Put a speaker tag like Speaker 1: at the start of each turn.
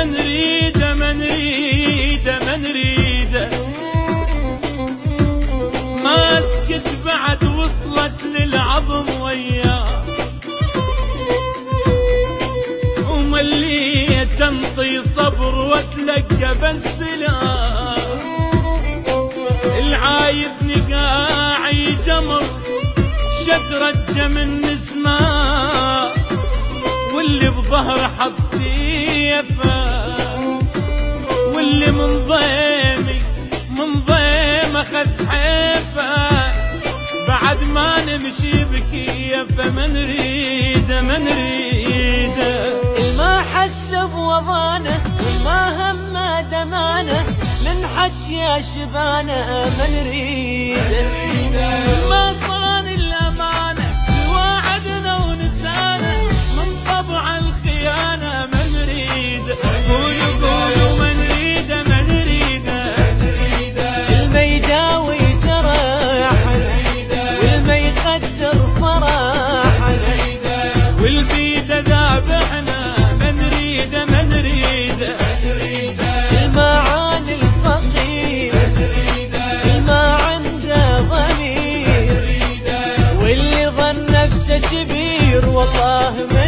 Speaker 1: نريده ما نريده ما نريده، ما اسكت بعد وصلت للعظم وياه، ومليت انطي صبر واتلقى بالسلام، العايبني قاعي جمر شترجه من نسمه، واللي بظهر حط سيفه، واللي من ضيم اخذ حيفه، بعد ما نمشي بكيفه ما نريده ما نريده.
Speaker 2: الما حس بوضانه والما همه دمانه، من حكي شبانه ما نريده.
Speaker 1: ما صان الامانه وعدنا ونسانه، من طبع الخيانه ما نريده. قولوا قولوا ما نريده ما نريده.
Speaker 2: الما يداوي جراحنا والما يقدر فرحنا،
Speaker 1: والبيد ذابحنا ما نريده ما نريده.
Speaker 2: المعاني الفقير الما عنده ضمير، واللي ظن نفسه كبير والله ما